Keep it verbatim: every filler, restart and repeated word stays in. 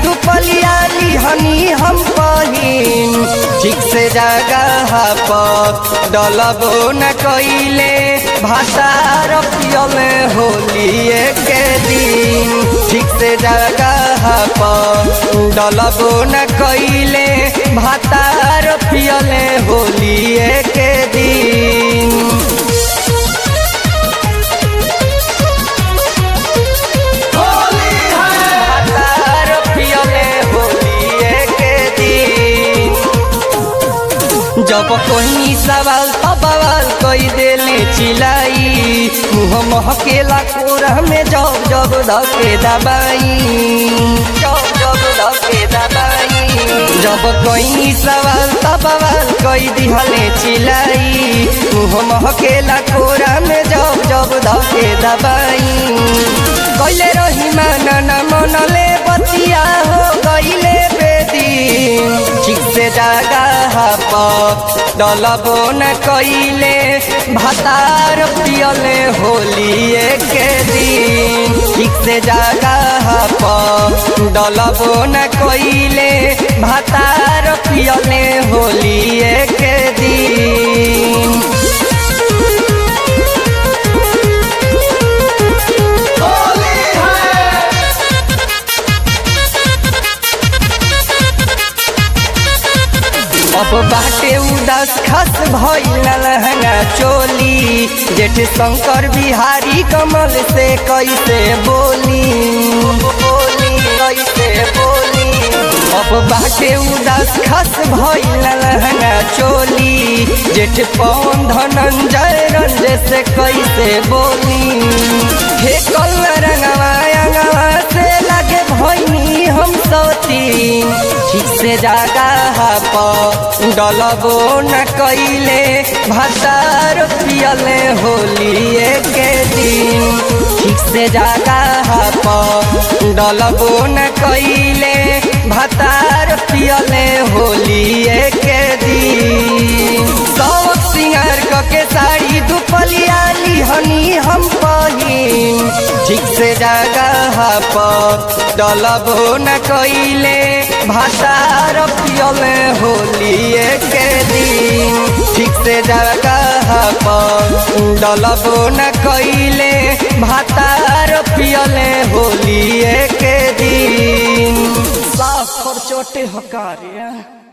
दुपलिया लिहनी हम पहिन ठीक से जगह पर डलबो न कइले भातार पियले होलिए के दिन ठीक से जगह पर डलबो न कइले भातार पियले होलिए के दिन। जब कोई सवाल तवाल कोई देले चिलाई मुँह महकेला कोरा में जब जब धके दबाई जब जब धके दबाई जब कोई सवाल तवाल कोई दिहले चिलाई मुँह महकेला कोरा में जब जब धके दबाई कइले रही माना न मनले बतिया हो गइले बेदीन ठीक से जगह पर डलबो न कइले भातार पियले होलिए के दिन ठीक से जगह पर डलबो न कइले भातार पियले होलिए के दिन। अब बाटे उदास खस भइल लहंगा चोली जेठ शंकर बिहारी कमल से कैसे बोली बोली कैसे बोली अब बाटे उदास खस भइल लहंगा चोली जेठ पवन धनंजय रंजे से कैसे बोली हे कल रंगवा अंगवा से लगे भइनी हम सती ठीक से जगह पर डलबो न कइले भातार पियले होलिए के दिन ठीक से जगह पर डलबो न कइले भातार पियले होलिए के दिन। सब सिंगार के साड़ी दुपलिया लिहनी हम पहिन ठीक से जगह पर डलबो न कइले भातार पियले होलिए के दिन ठीक से जगह पर डलबो न कइले भातार पियले होलिए के दिन। साफ और चोटे हकारिया।